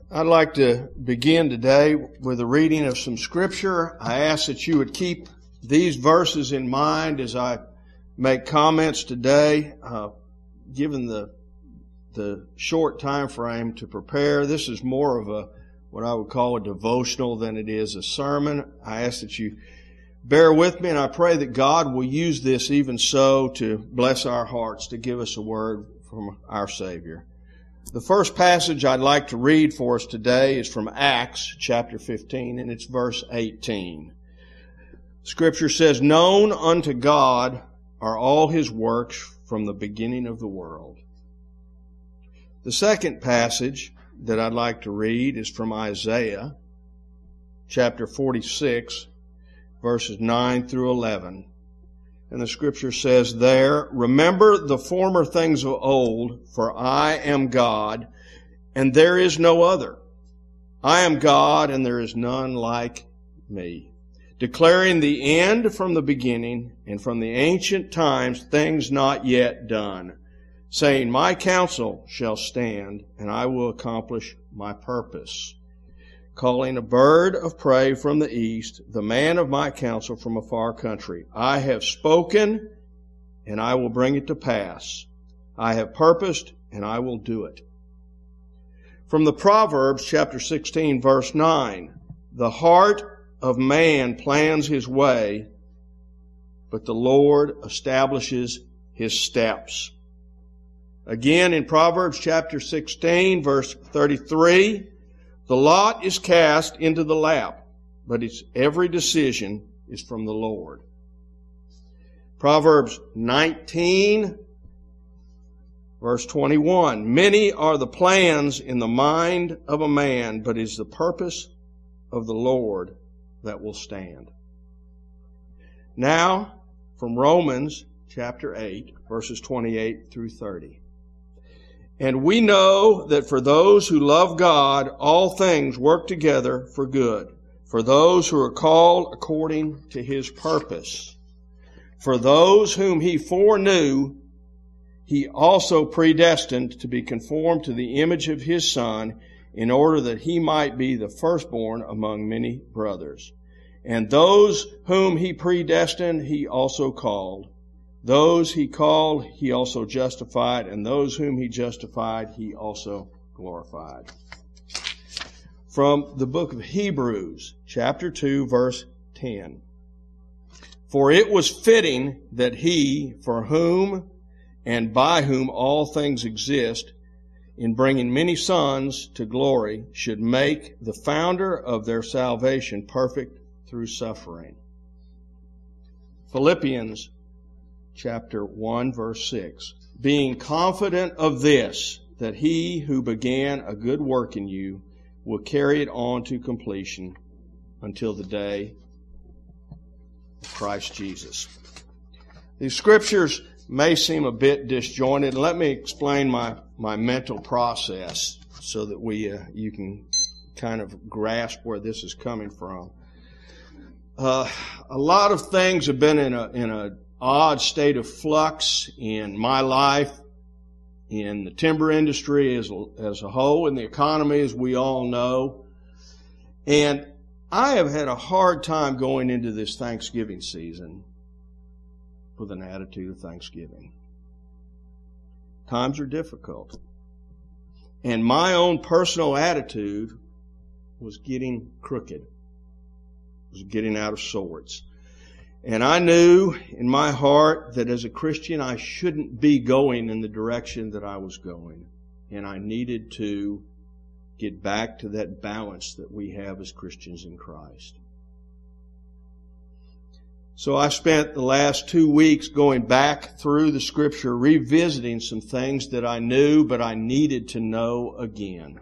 I'd like to begin today with a reading of some scripture. I ask that you would keep these verses in mind as I make comments today. Given the short time frame to prepare, this is more of what I would call a devotional than it is a sermon. I ask that you bear with me, and I pray that God will use this even so to bless our hearts, to give us a word from our Savior. The first passage I'd like to read for us today is from Acts chapter 15, and it's verse 18. Scripture says, "Known unto God are all His works from the beginning of the world." The second passage that I'd like to read is from Isaiah chapter 46, verses 9 through 11. And the Scripture says there, "Remember the former things of old, for I am God, and there is no other. I am God, and there is none like me, declaring the end from the beginning, and from the ancient times things not yet done, saying, My counsel shall stand, and I will accomplish my purpose. Calling a bird of prey from the east, the man of my counsel from a far country. I have spoken, and I will bring it to pass. I have purposed, and I will do it." From the Proverbs chapter 16, verse 9, "The heart of man plans his way, but the Lord establishes his steps." Again in Proverbs chapter 16, verse 33, "The lot is cast into the lap, but its every decision is from the Lord." Proverbs 19, verse 21, "Many are the plans in the mind of a man, but it is the purpose of the Lord that will stand." Now, from Romans chapter 8, verses 28 through 30. "And we know that for those who love God, all things work together for good, for those who are called according to His purpose. For those whom He foreknew, He also predestined to be conformed to the image of His Son, in order that He might be the firstborn among many brothers. And those whom He predestined, He also called. Those He called, He also justified, and those whom He justified, He also glorified." From the book of Hebrews, chapter 2, verse 10. "For it was fitting that He, for whom and by whom all things exist, in bringing many sons to glory, should make the founder of their salvation perfect through suffering." Philippians chapter 1, verse 6. "Being confident of this, that He who began a good work in you will carry it on to completion until the day of Christ Jesus." These scriptures may seem a bit disjointed. Let me explain my mental process so that you can kind of grasp where this is coming from. A lot of things have been in a odd state of flux in my life, in the timber industry as a whole, in the economy, as we all know. And I have had a hard time going into this Thanksgiving season with an attitude of thanksgiving. Times are difficult. And my own personal attitude was getting crooked, was getting out of sorts. And I knew in my heart that as a Christian, I shouldn't be going in the direction that I was going. And I needed to get back to that balance that we have as Christians in Christ. So I spent the last 2 weeks going back through the Scripture, revisiting some things that I knew, but I needed to know again.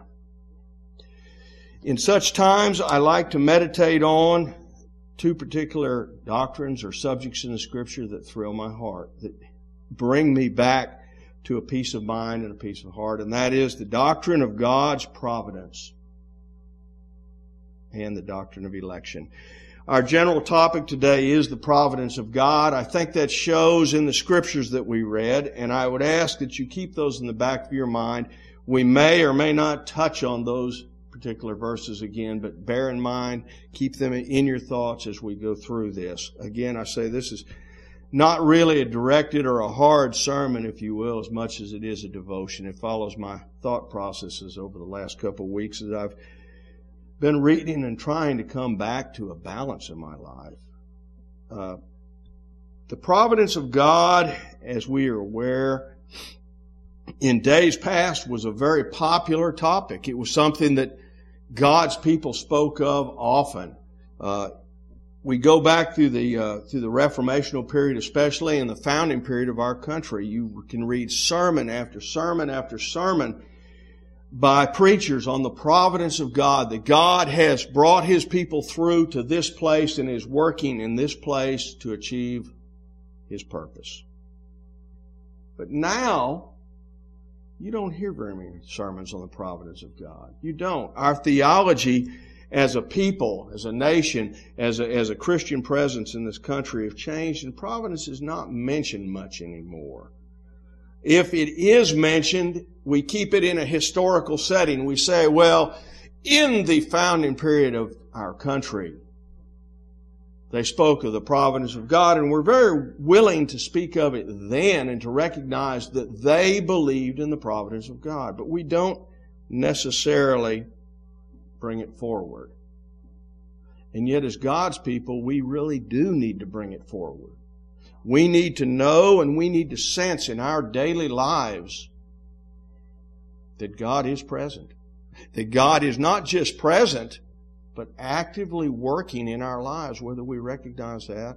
In such times, I like to meditate on 2 particular doctrines or subjects in the Scripture that thrill my heart, that bring me back to a peace of mind and a peace of heart, and that is the doctrine of God's providence and the doctrine of election. Our general topic today is the providence of God. I think that shows in the scriptures that we read, and I would ask that you keep those in the back of your mind. We may or may not touch on those particular verses again, but bear in mind, keep them in your thoughts as we go through this. Again, I say this is not really a directed or a hard sermon, if you will, as much as it is a devotion. It follows my thought processes over the last couple of weeks as I've been reading and trying to come back to a balance in my life. The providence of God, as we are aware, in days past was a very popular topic. It was something that God's people spoke of often. We go back through the Reformational period, especially in the founding period of our country. You can read sermon after sermon after sermon by preachers on the providence of God, that God has brought His people through to this place and is working in this place to achieve His purpose. But now, you don't hear very many sermons on the providence of God. You don't. Our theology as a people, as a nation, as a Christian presence in this country have changed, and providence is not mentioned much anymore. If it is mentioned, we keep it in a historical setting. We say, well, in the founding period of our country, they spoke of the providence of God, and we're very willing to speak of it then and to recognize that they believed in the providence of God. But we don't necessarily bring it forward. And yet, as God's people, we really do need to bring it forward. We need to know and we need to sense in our daily lives that God is present. That God is not just present, but actively working in our lives, whether we recognize that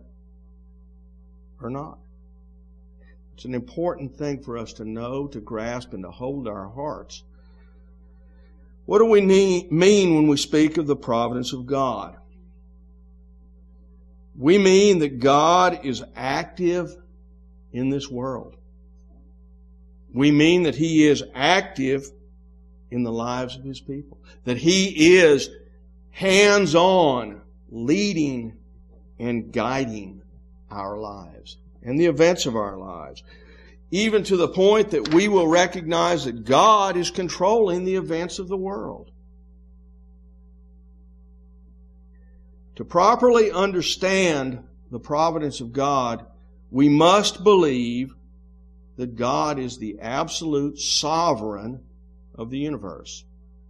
or not. It's an important thing for us to know, to grasp, and to hold our hearts. What do we mean when we speak of the providence of God? We mean that God is active in this world. We mean that He is active in the lives of His people. That He is hands-on, leading and guiding our lives and the events of our lives. Even to the point that we will recognize that God is controlling the events of the world. To properly understand the providence of God, we must believe that God is the absolute sovereign of the universe.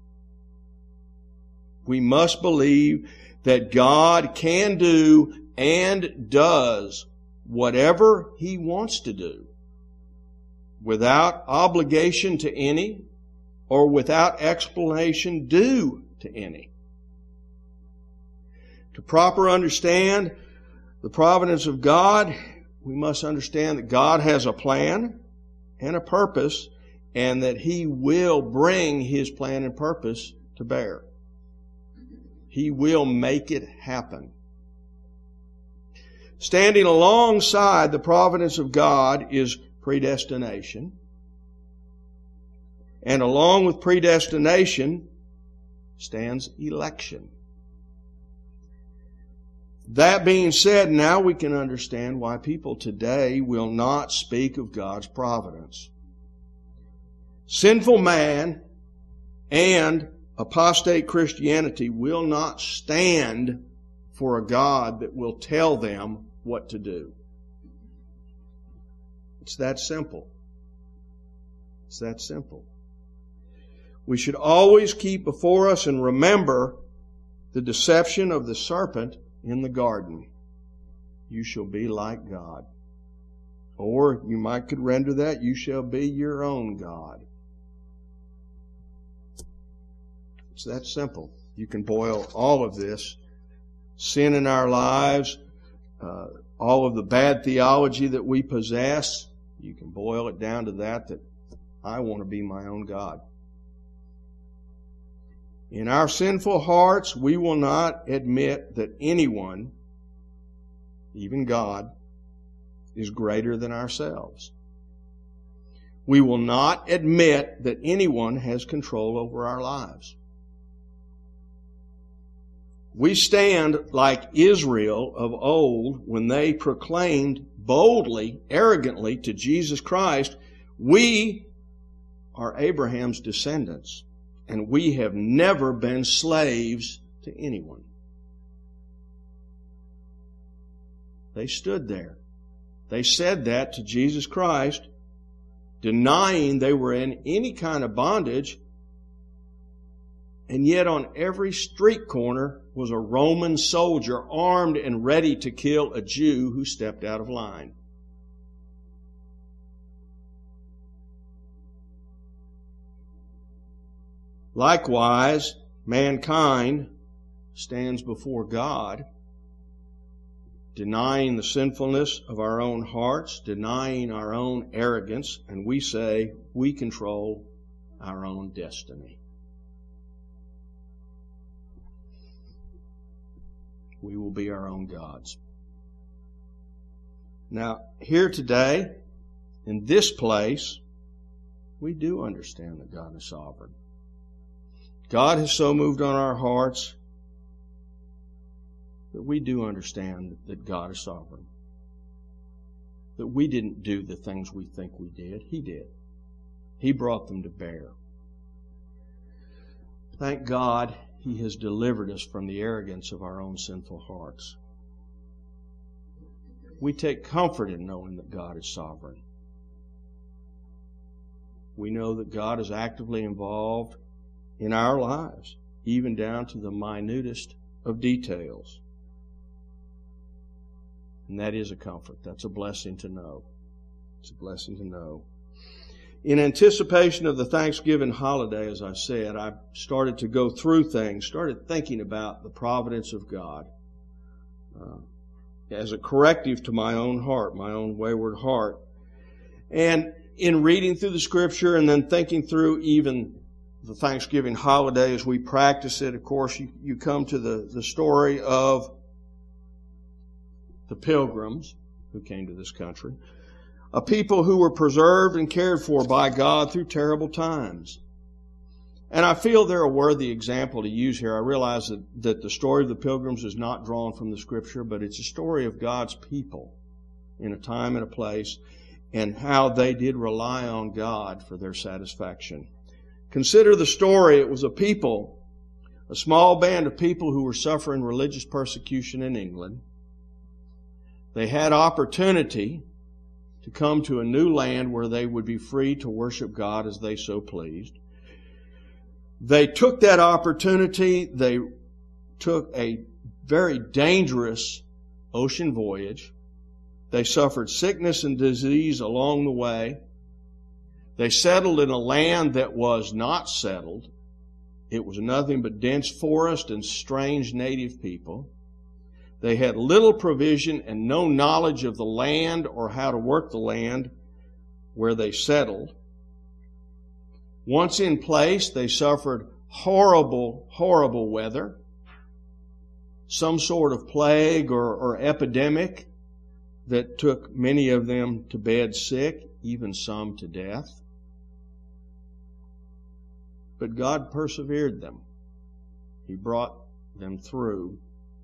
We must believe that God can do and does whatever He wants to do, without obligation to any or without explanation due to any. To properly understand the providence of God, we must understand that God has a plan and a purpose, and that He will bring His plan and purpose to bear. He will make it happen. Standing alongside the providence of God is predestination. And along with predestination stands election. That being said, now we can understand why people today will not speak of God's providence. Sinful man and apostate Christianity will not stand for a God that will tell them what to do. It's that simple. It's that simple. We should always keep before us and remember the deception of the serpent in the garden. You shall be like God. Or you could render that, you shall be your own God. It's that simple. You can boil all of this, sin in our lives, all of the bad theology that we possess, you can boil it down to that I want to be my own God. In our sinful hearts, we will not admit that anyone, even God, is greater than ourselves. We will not admit that anyone has control over our lives. We stand like Israel of old when they proclaimed boldly, arrogantly to Jesus Christ, we are Abraham's descendants and we have never been slaves to anyone. They stood there. They said that to Jesus Christ, denying they were in any kind of bondage, and yet on every street corner was a Roman soldier armed and ready to kill a Jew who stepped out of line. Likewise, mankind stands before God, denying the sinfulness of our own hearts, denying our own arrogance, and we say we control our own destiny. We will be our own gods. Now, here today, in this place, we do understand that God is sovereign. God has so moved on our hearts that we do understand that God is sovereign. That we didn't do the things we think we did. He did. He brought them to bear. Thank God He has delivered us from the arrogance of our own sinful hearts. We take comfort in knowing that God is sovereign. We know that God is actively involved in our lives, even down to the minutest of details. And that is a comfort. That's a blessing to know. It's a blessing to know. In anticipation of the Thanksgiving holiday, as I said, I started to go through things, started thinking about the providence of God as a corrective to my own heart, my own wayward heart. And in reading through the Scripture and then thinking through even the Thanksgiving holiday as we practice it, of course, you come to the story of the Pilgrims who came to this country, a people who were preserved and cared for by God through terrible times. And I feel they're a worthy example to use here. I realize that the story of the Pilgrims is not drawn from the Scripture, but it's a story of God's people in a time and a place and how they did rely on God for their satisfaction. Consider the story. It was a small band of people who were suffering religious persecution in England. They had opportunity to come to a new land where they would be free to worship God as they so pleased. They took that opportunity. They took a very dangerous ocean voyage. They suffered sickness and disease along the way. They settled in a land that was not settled. It was nothing but dense forest and strange native people. They had little provision and no knowledge of the land or how to work the land where they settled. Once in place, they suffered horrible, horrible weather, some sort of plague or epidemic that took many of them to bed sick, even some to death. But God persevered them. He brought them through.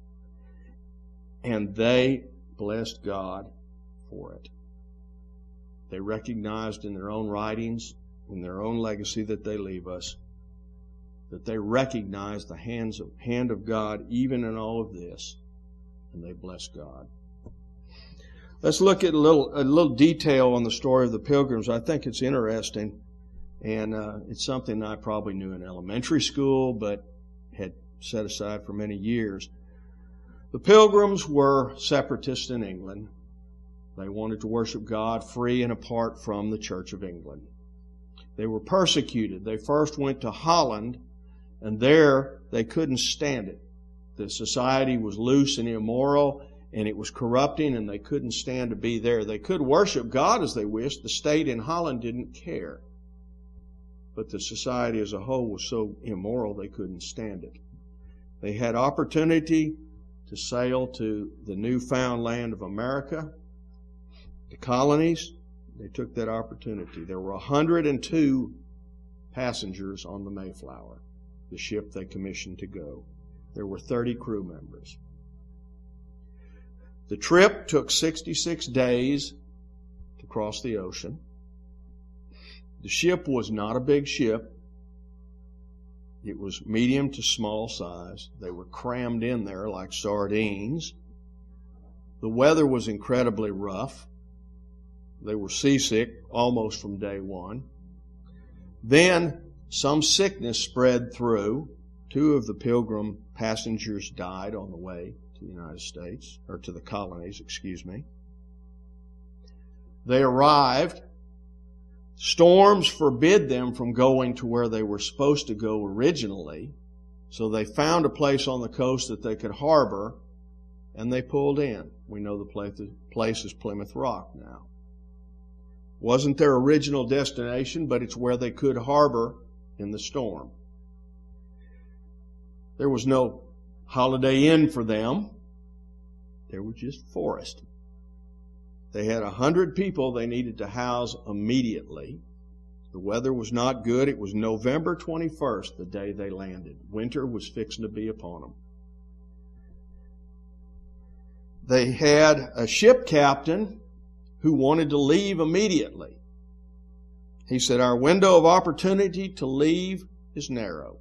And they blessed God for it. They recognized in their own writings, in their own legacy that they leave us, that they recognized the hand of God even in all of this. And they blessed God. Let's look at a little detail on the story of the Pilgrims. I think it's interesting. And it's something I probably knew in elementary school, but had set aside for many years. The Pilgrims were separatists in England. They wanted to worship God free and apart from the Church of England. They were persecuted. They first went to Holland, and there they couldn't stand it. The society was loose and immoral, and it was corrupting, and they couldn't stand to be there. They could worship God as they wished. The state in Holland didn't care. But the society as a whole was so immoral they couldn't stand it. They had opportunity to sail to the newfound land of America, the colonies. They took that opportunity. There were 102 passengers on the Mayflower, the ship they commissioned to go. There were 30 crew members. The trip took 66 days to cross the ocean. The ship was not a big ship. It was medium to small size. They were crammed in there like sardines. The weather was incredibly rough. They were seasick almost from day one. Then some sickness spread through. 2 of the Pilgrim passengers died on the way to the United States, or to the colonies, excuse me. They arrived. Storms forbid them from going to where they were supposed to go originally, so they found a place on the coast that they could harbor, and they pulled in. We know the place is Plymouth Rock now. Wasn't their original destination, but it's where they could harbor in the storm. There was no Holiday Inn for them. There was just forest. They had 100 people they needed to house immediately. The weather was not good. It was November 21st, the day they landed. Winter was fixing to be upon them. They had a ship captain who wanted to leave immediately. He said, "Our window of opportunity to leave is narrow.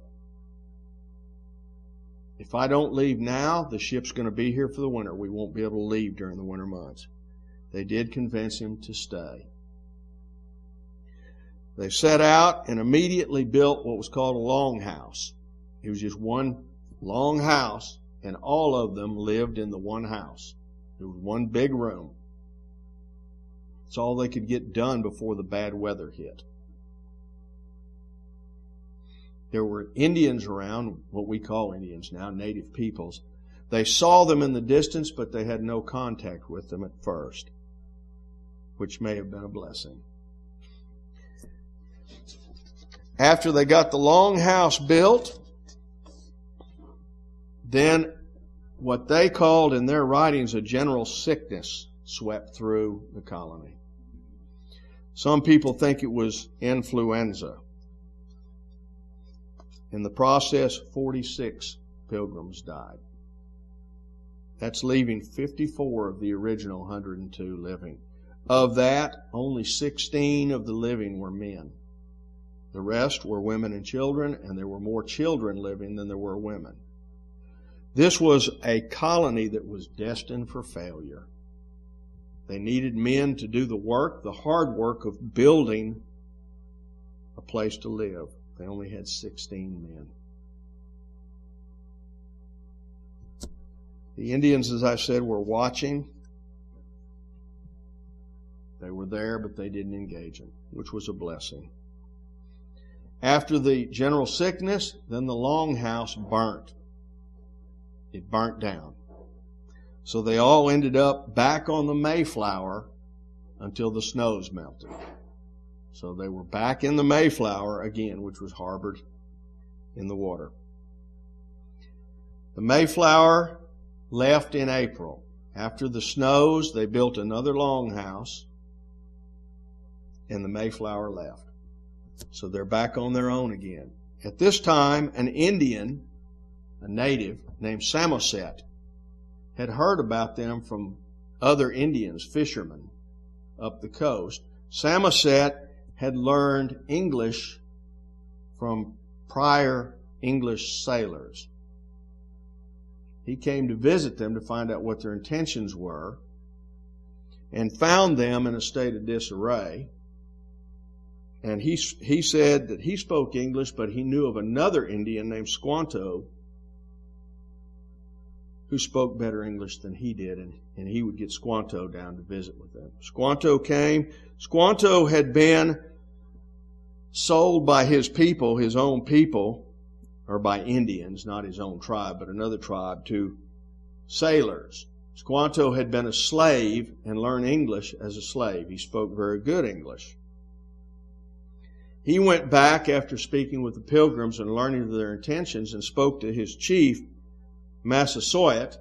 If I don't leave now, the ship's going to be here for the winter. We won't be able to leave during the winter months." They did convince him to stay. They set out and immediately built what was called a longhouse. It was just one long house, and all of them lived in the one house. There was one big room. It's all they could get done before the bad weather hit. There were Indians around, what we call Indians now, native peoples. They saw them in the distance, but they had no contact with them at first, which may have been a blessing. After they got the long house built, then what they called in their writings a general sickness swept through the colony. Some people think it was influenza. In the process, 46 pilgrims died. That's leaving 54 of the original 102 living. Of that, only 16 of the living were men. The rest were women and children, and there were more children living than there were women. This was a colony that was destined for failure. They needed men to do the work, the hard work of building a place to live. They only had 16 men. The Indians, as I said, were watching. They were there, but they didn't engage them, which was a blessing. After the general sickness, then the longhouse burnt. It burnt down. So they all ended up back on the Mayflower until the snows melted. So they were back in the Mayflower again, which was harbored in the water. The Mayflower left in April. After the snows, they built another longhouse, and the Mayflower left. So they're back on their own again. At this time, an Indian, a native named Samoset, had heard about them from other Indians, fishermen, up the coast. Samoset had learned English from prior English sailors. He came to visit them to find out what their intentions were, and found them in a state of disarray. And he said that he spoke English, but he knew of another Indian named Squanto who spoke better English than he did, and he would get Squanto down to visit with them. Squanto came. Squanto had been sold by his people, his own people, or by Indians, not his own tribe, but another tribe, to sailors. Squanto had been a slave and learned English as a slave. He spoke very good English. He went back after speaking with the Pilgrims and learning of their intentions, and spoke to his chief, Massasoit.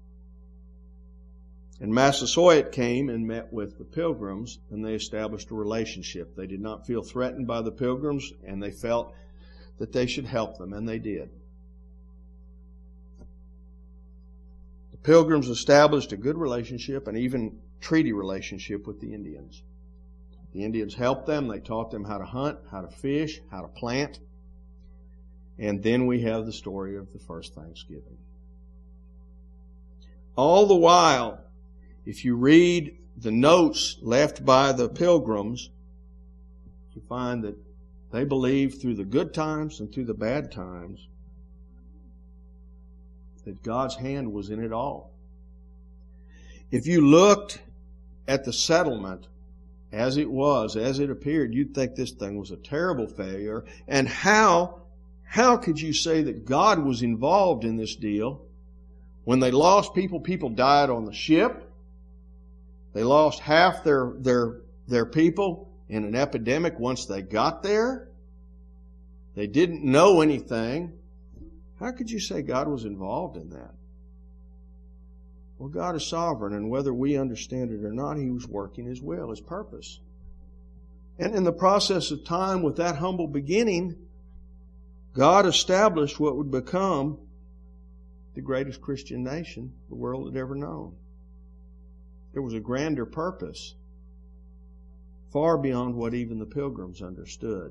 And Massasoit came and met with the Pilgrims, and they established a relationship. They did not feel threatened by the Pilgrims, and they felt that they should help them, and they did. The Pilgrims established a good relationship, and even treaty relationship with the Indians. The Indians helped them. They taught them how to hunt, how to fish, how to plant. And then we have the story of the first Thanksgiving. All the while, if you read the notes left by the pilgrims, you find that they believed through the good times and through the bad times that God's hand was in it all. If you looked at the settlement as it was, as it appeared, you'd think this thing was a terrible failure. And how could you say that God was involved in this deal? When they lost people died on the ship. They lost half their people in an epidemic once they got there. They didn't know anything. How could you say God was involved in that? Well, God is sovereign, and whether we understand it or not, He was working His will, His purpose. And in the process of time, with that humble beginning, God established what would become the greatest Christian nation the world had ever known. There was a grander purpose, far beyond what even the pilgrims understood.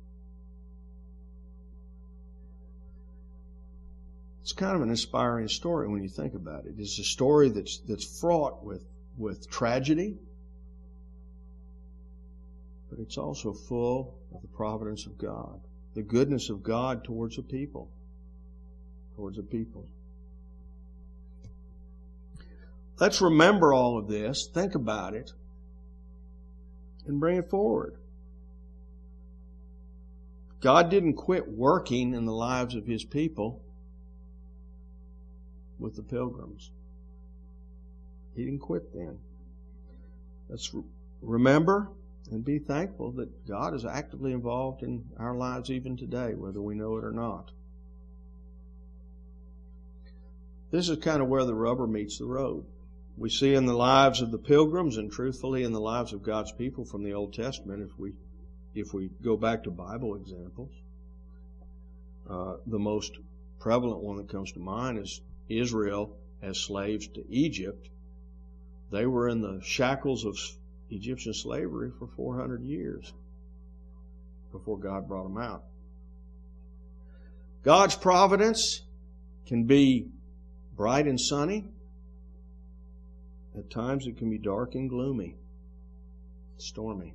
It's kind of an inspiring story when you think about it. It's a story that's fraught with tragedy, but it's also full of the providence of God, the goodness of God towards a people. Let's remember all of this, think about it, and bring it forward. God didn't quit working in the lives of His people with the pilgrims. He didn't quit then. Let's remember and be thankful that God is actively involved in our lives even today, whether we know it or not. This is kind of where the rubber meets the road. We see in the lives of the pilgrims, and truthfully in the lives of God's people from the Old Testament, if we go back to Bible examples, the most prevalent one that comes to mind is Israel as slaves to Egypt. They were in the shackles of Egyptian slavery for 400 years before God brought them out. God's providence can be bright and sunny. At times it can be dark and gloomy, stormy.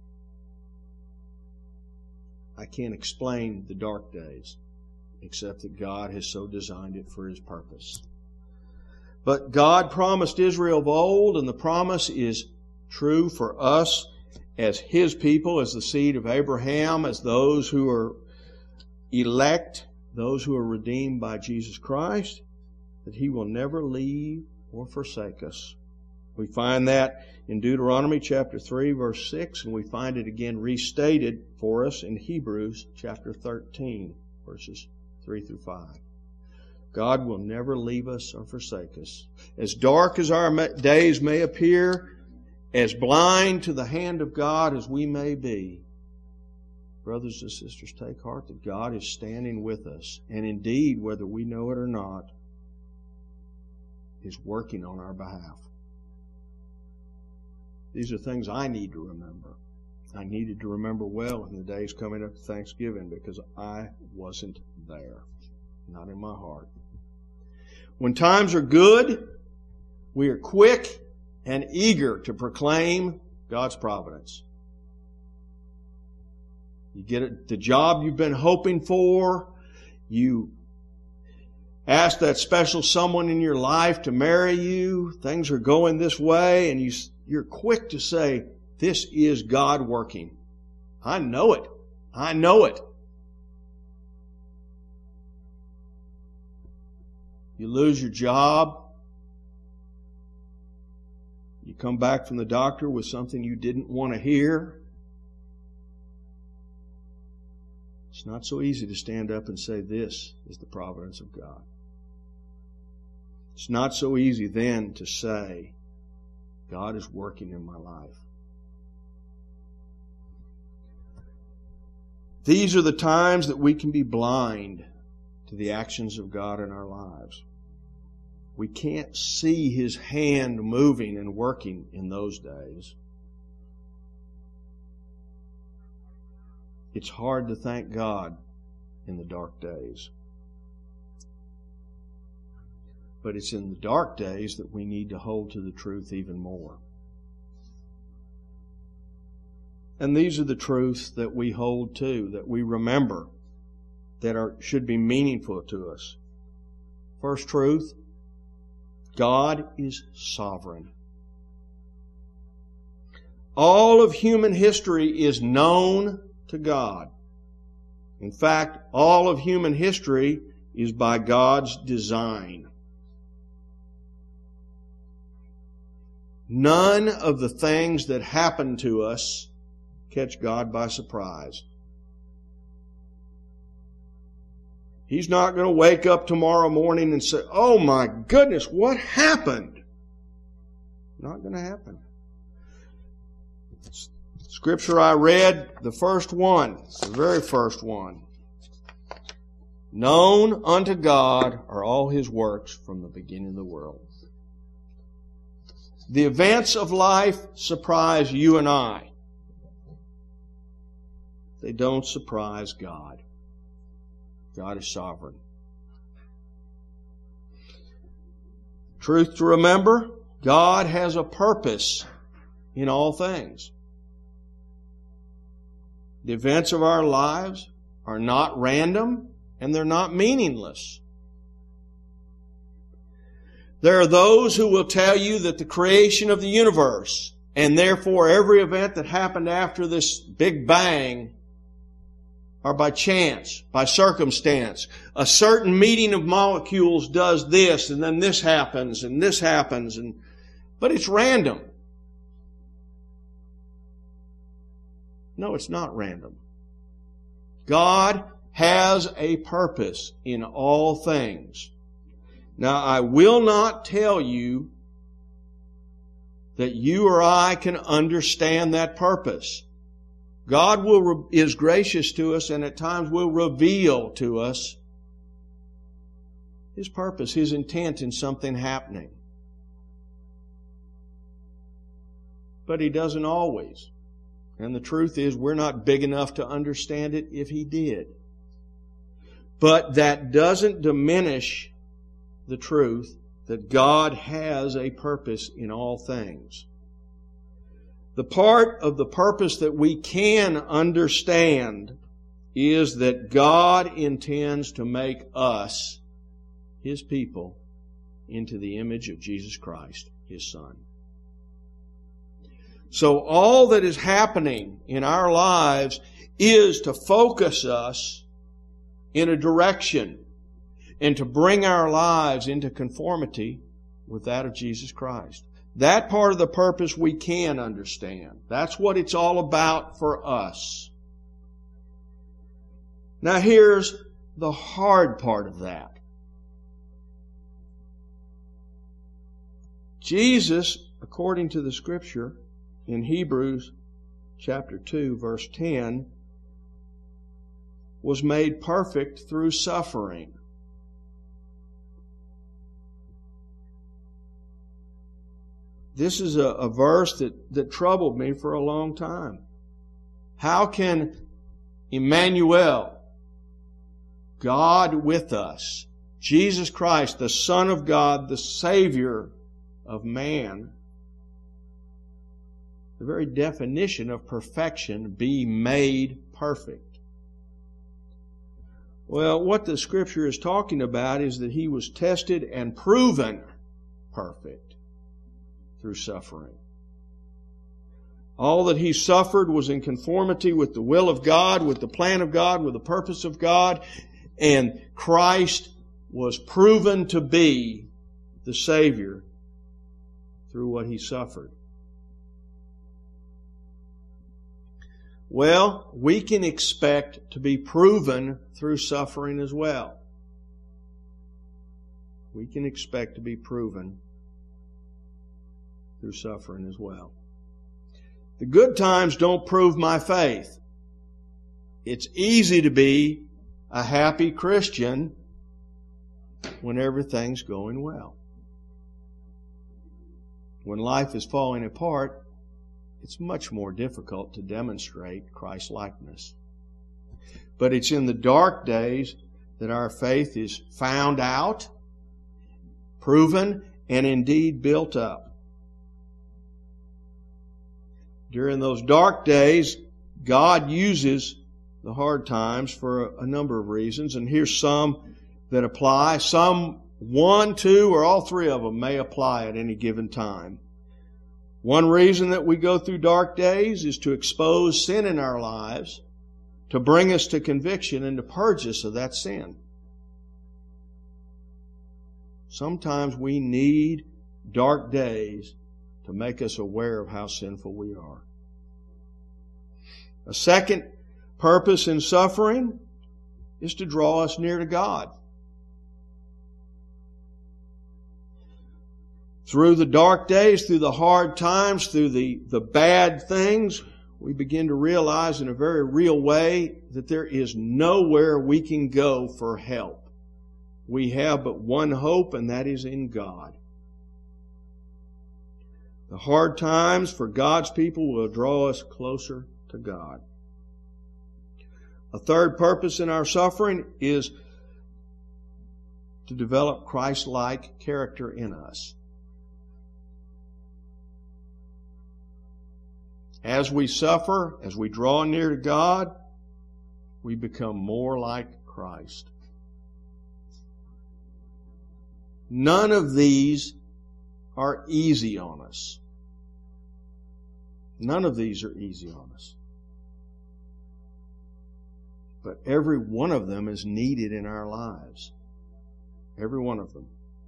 I can't explain the dark days, except that God has so designed it for His purpose. But God promised Israel of old, and the promise is true for us as His people, as the seed of Abraham, as those who are elect, those who are redeemed by Jesus Christ, that He will never leave or forsake us. We find that in Deuteronomy chapter 3, verse 6, and we find it again restated for us in Hebrews chapter 13, verses 3 through 5. God will never leave us or forsake us. As dark as our days may appear, as blind to the hand of God as we may be, brothers and sisters, take heart that God is standing with us, and indeed, whether we know it or not, is working on our behalf. These are things I need to remember. I needed to remember well in the days coming up to Thanksgiving, because I wasn't there. Not in my heart. When times are good, we are quick and eager to proclaim God's providence. You get the job you've been hoping for. You ask that special someone in your life to marry you. Things are going this way, and you're quick to say, this is God working. I know it. I know it. You lose your job. You come back from the doctor with something you didn't want to hear. It's not so easy to stand up and say, this is the providence of God. It's not so easy then to say, God is working in my life. These are the times that we can be blind to the actions of God in our lives. We can't see His hand moving and working in those days. It's hard to thank God in the dark days. But it's in the dark days that we need to hold to the truth even more. And these are the truths that we hold to, that we remember, that should be meaningful to us. First truth, God is sovereign. All of human history is known to God. In fact, all of human history is by God's design. None of the things that happen to us catch God by surprise. He's not going to wake up tomorrow morning and say, "Oh my goodness, what happened?" Not going to happen. Scripture I read, the first one, the very first one. Known unto God are all His works from the beginning of the world. The events of life surprise you and I. They don't surprise God. God is sovereign. Truth to remember, God has a purpose in all things. The events of our lives are not random and they're not meaningless. There are those who will tell you that the creation of the universe, and therefore every event that happened after this Big Bang, are by chance, by circumstance. A certain meeting of molecules does this, and then this happens, but it's random. No, it's not random. God has a purpose in all things. Now, I will not tell you that you or I can understand that purpose. God is gracious to us and at times will reveal to us His purpose, His intent in something happening. But He doesn't always. And the truth is, we're not big enough to understand it if He did. But that doesn't diminish the truth that God has a purpose in all things. The part of the purpose that we can understand is that God intends to make us, His people, into the image of Jesus Christ, His Son. So all that is happening in our lives is to focus us in a direction and to bring our lives into conformity with that of Jesus Christ. That part of the purpose we can understand. That's what it's all about for us. Now here's the hard part of that. Jesus, according to the Scripture, in Hebrews chapter 2, verse 10, was made perfect through suffering. This is a verse that troubled me for a long time. How can Emmanuel, God with us, Jesus Christ, the Son of God, the Savior of man, the very definition of perfection, be made perfect? Well, what the Scripture is talking about is that He was tested and proven perfect through suffering. All that He suffered was in conformity with the will of God, with the plan of God, with the purpose of God, and Christ was proven to be the Savior through what He suffered. Well, we can expect to be proven through suffering as well. We can expect to be proven through suffering as well. The good times don't prove my faith. It's easy to be a happy Christian when everything's going well. When life is falling apart, it's much more difficult to demonstrate Christ-likeness. But it's in the dark days that our faith is found out, proven, and indeed built up. During those dark days, God uses the hard times for a number of reasons, and here's some that apply. Some, one, two, or all three of them may apply at any given time. One reason that we go through dark days is to expose sin in our lives, to bring us to conviction and to purge us of that sin. Sometimes we need dark days to make us aware of how sinful we are. A second purpose in suffering is to draw us near to God. Through the dark days, through the hard times, through the bad things, we begin to realize in a very real way that there is nowhere we can go for help. We have but one hope, and that is in God. The hard times for God's people will draw us closer to God. A third purpose in our suffering is to develop Christ-like character in us. As we suffer, as we draw near to God, we become more like Christ. None of these are easy on us. None of these are easy on us. But every one of them is needed in our lives. Every one of them.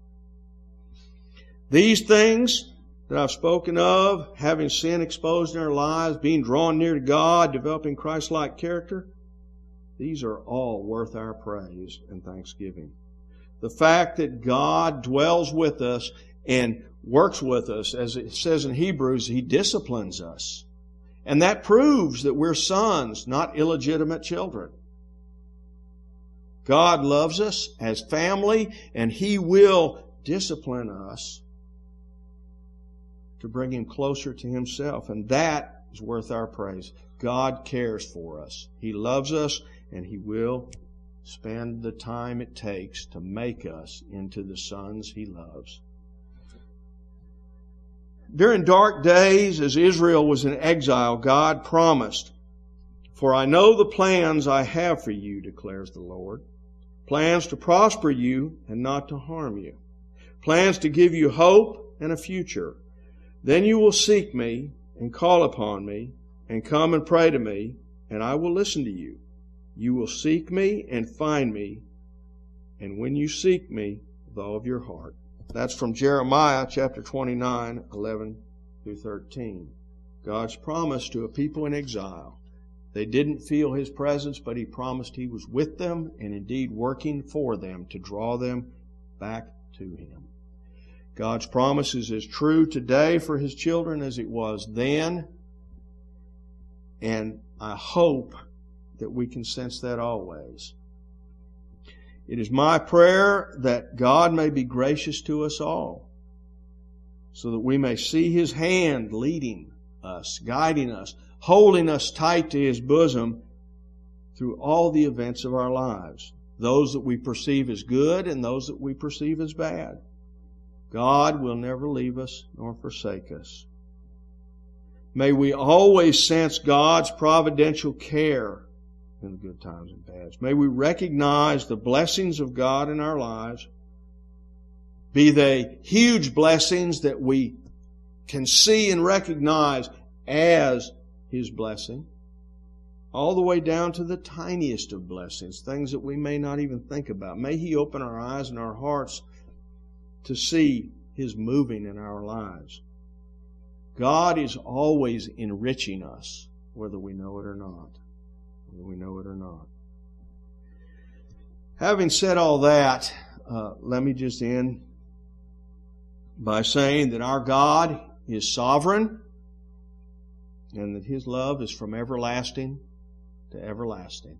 These things that I've spoken of, having sin exposed in our lives, being drawn near to God, developing Christ-like character, these are all worth our praise and thanksgiving. The fact that God dwells with us and works with us, as it says in Hebrews, He disciplines us. And that proves that we're sons, not illegitimate children. God loves us as family, and He will discipline us to bring Him closer to Himself. And that is worth our praise. God cares for us. He loves us, and He will spend the time it takes to make us into the sons He loves. During dark days, as Israel was in exile, God promised, "For I know the plans I have for you, declares the Lord. Plans to prosper you and not to harm you. Plans to give you hope and a future. Then you will seek me and call upon me and come and pray to me, and I will listen to you. You will seek me and find me, and when you seek me with all of your heart." That's from Jeremiah chapter 29, 11 through 13. God's promise to a people in exile. They didn't feel His presence, but He promised He was with them and indeed working for them to draw them back to Him. God's promise is as true today for His children as it was then, and I hope that we can sense that always. It is my prayer that God may be gracious to us all, so that we may see His hand leading us, guiding us, holding us tight to His bosom through all the events of our lives, those that we perceive as good and those that we perceive as bad. God will never leave us nor forsake us. May we always sense God's providential care in the good times and bads. May we recognize the blessings of God in our lives, be they huge blessings that we can see and recognize as His blessing, all the way down to the tiniest of blessings, things that we may not even think about. May He open our eyes and our hearts to see His moving in our lives. God is always enriching us, whether we know it or not. Whether we know it or not. Having said all that, let me just end by saying that our God is sovereign and that His love is from everlasting to everlasting.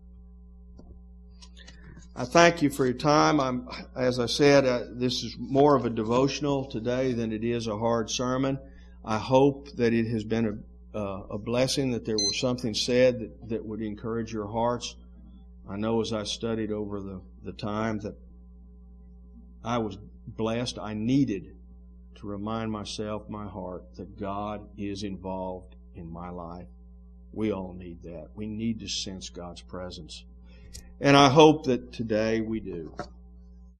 I thank you for your time. As I said, this is more of a devotional today than it is a hard sermon. I hope that it has been a blessing, that there was something said that would encourage your hearts I know as I studied over the time that I was blessed. I needed to remind myself, my heart, that God is involved in my life. We all need that. We need to sense God's presence. And I hope that today we do.